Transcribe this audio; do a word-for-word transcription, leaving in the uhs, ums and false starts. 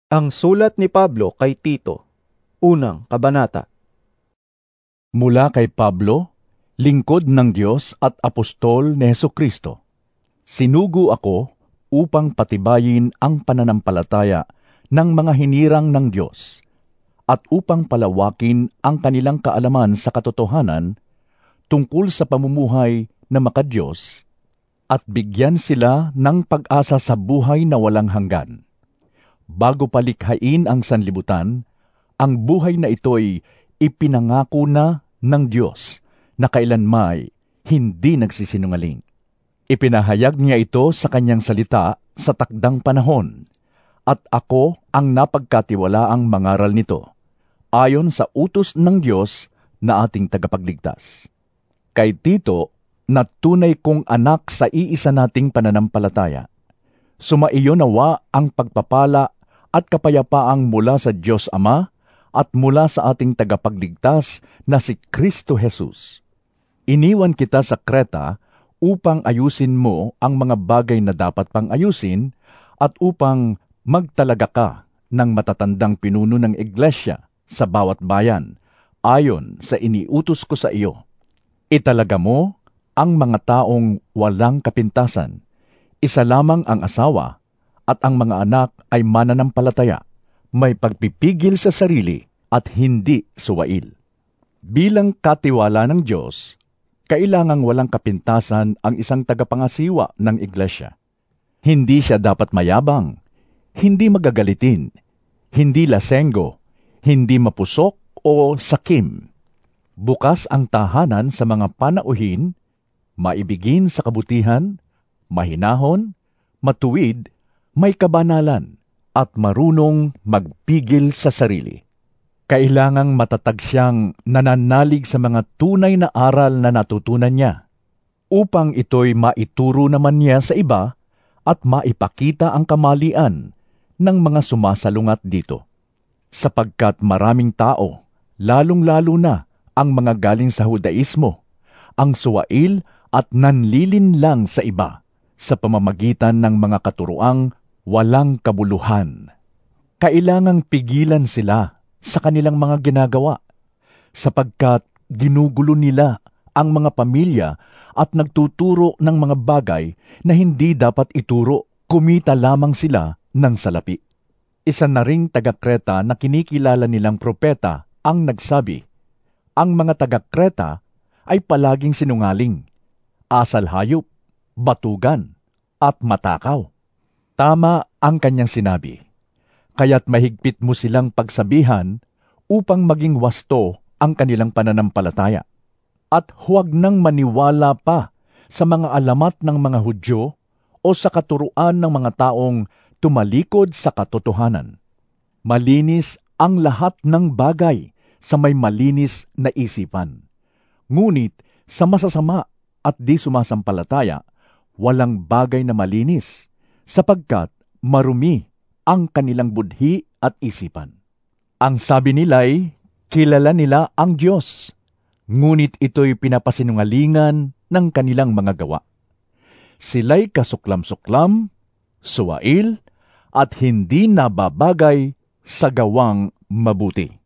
Ang sulat ni Pablo kay Tito, unang kabanata. Mula kay Pablo, lingkod ng Diyos at apostol ni Hesukristo. Sinugo ako upang patibayin ang pananampalataya ng mga hinirang ng Diyos at upang palawakin ang kanilang kaalaman sa katotohanan tungkol sa pamumuhay na makadiyos at bigyan sila ng pag-asa sa buhay na walang hanggan. Bago palikhain ang sanlibutan, ang buhay na ito'y ipinangako na ng Diyos na kailanmay hindi nagsisinungaling. Ipinahayag niya ito sa kanyang salita sa takdang panahon, at ako ang napagkatiwalaang mangaral nito, ayon sa utos ng Diyos na ating tagapagligtas. Kay Tito, na tunay kong anak sa iisa nating pananampalataya, sumaiyo nawa ang pagpapala at kapayapaang mula sa Diyos Ama at mula sa ating tagapagligtas na si Kristo Jesus. Iniwan kita sa Kreta upang ayusin mo ang mga bagay na dapat pang ayusin at upang magtalaga ka ng matatandang pinuno ng iglesia sa bawat bayan, ayon sa iniutos ko sa iyo. Italaga mo ang mga taong walang kapintasan, isa lamang ang asawa, at ang mga anak ay mananampalataya, may pagpipigil sa sarili at hindi suwail. Bilang katiwala ng Diyos, kailangang walang kapintasan ang isang tagapangasiwa ng iglesia. Hindi siya dapat mayabang, hindi magagalitin, hindi lasenggo, hindi mapusok o sakim. Bukas ang tahanan sa mga panauhin, maibigin sa kabutihan, mahinahon, matuwid, may kabanalan, at marunong magpigil sa sarili. Kailangang matatag siyang nananalig sa mga tunay na aral na natutunan niya, upang ito'y maituro naman niya sa iba at maipakita ang kamalian ng mga sumasalungat dito. Sapagkat maraming tao, lalong-lalo na ang mga galing sa Hudaismo, ang suwail at nanlilinlang sa iba sa pamamagitan ng mga katuroang walang kabuluhan. Kailangang pigilan sila sa kanilang mga ginagawa, sapagkat ginugulo nila ang mga pamilya at nagtuturo ng mga bagay na hindi dapat ituro, kumita lamang sila ng salapi. Isa na ring taga-Kreta na kinikilala nilang propeta ang nagsabi, ang mga taga-Kreta ay palaging sinungaling, asal hayop, batugan, at matakaw. Tama ang kanyang sinabi, kaya't mahigpit mo silang pagsabihan upang maging wasto ang kanilang pananampalataya. At huwag nang maniwala pa sa mga alamat ng mga Hudyo o sa katuruan ng mga taong tumalikod sa katotohanan. Malinis ang lahat ng bagay sa may malinis na isipan. Ngunit sa masasama at di sumasampalataya, walang bagay na malinis, sapagkat marumi ang kanilang budhi at isipan. Ang sabi nila'y kilala nila ang Diyos, ngunit ito'y pinapasinungalingan ng kanilang mga gawa. Sila'y kasuklam-suklam, suwail, at hindi nababagay sa gawang mabuti.